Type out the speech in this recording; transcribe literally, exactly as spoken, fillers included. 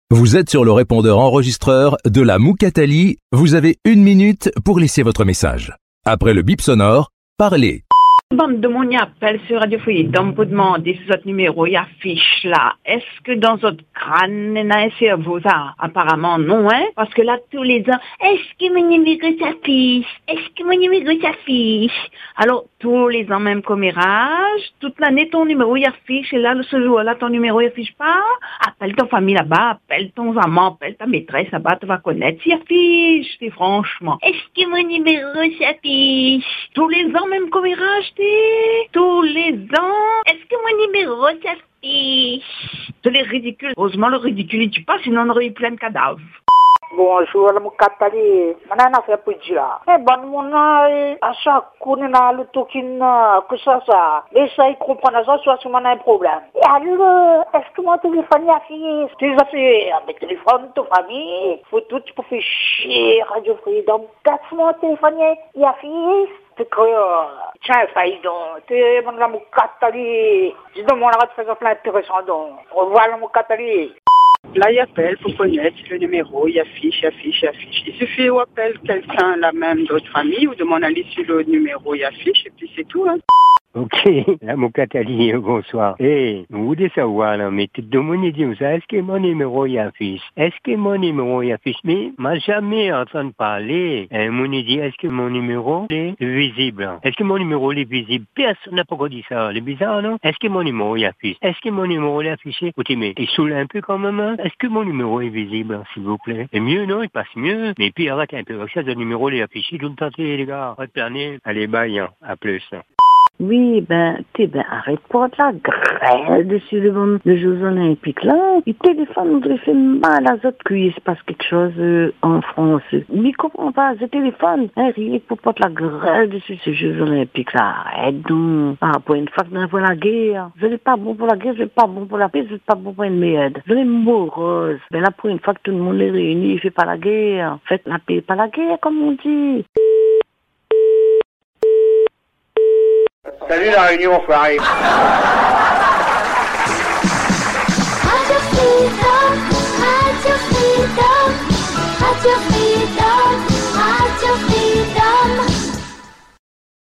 Vous êtes sur le répondeur enregistreur de la Moukatali. Vous avez une minute pour laisser votre message. Après le bip sonore, parlez. Bande de mon appel sur Radio Freedom pour demander si votre numéro y affiche là. Est-ce que dans votre crâne, il y a un cerveau ça? Apparemment non, hein? Parce que là, tous les ans, est-ce que mon numéro s'affiche? Est-ce que mon numéro s'affiche? Alors, tous les ans, même commérage, toute l'année, ton numéro y affiche, et là, ce jour-là, ton numéro y affiche pas? Appelle ton famille là-bas, appelle ton amant, appelle ta maîtresse là-bas, tu vas connaître s'y affiche, c'est franchement. Est-ce que mon numéro s'affiche? Tous les ans, même commérage, tous les ans. Est-ce que mon numéro s'affiche? C'est les ridicules. Heureusement, le ridicule, il tue pas, sinon on aurait eu plein de cadavres. Bonjour, la Moukatali. Mana na fait petit là. Eh ben mon à chaque coup na le token que ça ça. Mais ça il comprend ça soit sur un problème. Et alors est-ce que mon téléphone y affiche? Tu as fait avec téléphone de famille. Faut tout pour faire chier Radio Freedom. Quatre mon téléphone y affiche. C'est que tiens ça y donc. Tu mon la Moukatali. Dis donc mon la très intéressant donc. Au revoir la Moukatali. Là, il appelle pour connaître le numéro, il affiche, il affiche, il affiche. Il suffit qu'on appelle quelqu'un, là même d'autre famille, ou demande à l'issue le numéro, il affiche, et puis c'est tout. Hein. Ok, la Moukatali, bonsoir. Eh, vous voulez savoir, là, mais tout le monde dit ça, est-ce que mon numéro y affiche? Est-ce que mon numéro y affiche? Mais, m'a jamais entendu parler. Un monde dit, est-ce que mon numéro est visible? Est-ce que mon numéro est visible? Personne n'a pas encore dit ça. C'est bizarre, non? Est-ce que mon numéro y affiche? Est-ce que mon numéro est affiché? Écoutez, mais, il saoule un peu quand même, hein? Est-ce que mon numéro est visible, s'il vous plaît? Et mieux, non? Il passe mieux. Mais puis, arrête un peu. Ça, le numéro est affiché. Tout le temps, les gars. Arrête planer. Allez, bye, hein. À plus. Oui, ben, t'es ben, arrête pas de la grêle dessus le, bon, le Jeux Olympiques, là. Le téléphone nous fait mal à notre cuisse, il se passe quelque chose euh, en France. Mais comment pas, ce téléphone, hein, rien pour pas de la grêle dessus ces Jeux Olympiques, là. Arrête donc. Ah, pour une fois que nous la guerre. Je n'ai pas bon pour la guerre, je n'ai pas bon pour la paix, je n'ai pas bon pour une merde. Je l'ai morose. Ben là, pour une fois que tout le monde est réuni, il fait pas la guerre. Faites la paix, pas la guerre, comme on dit. Salut la réunion, enfoiré.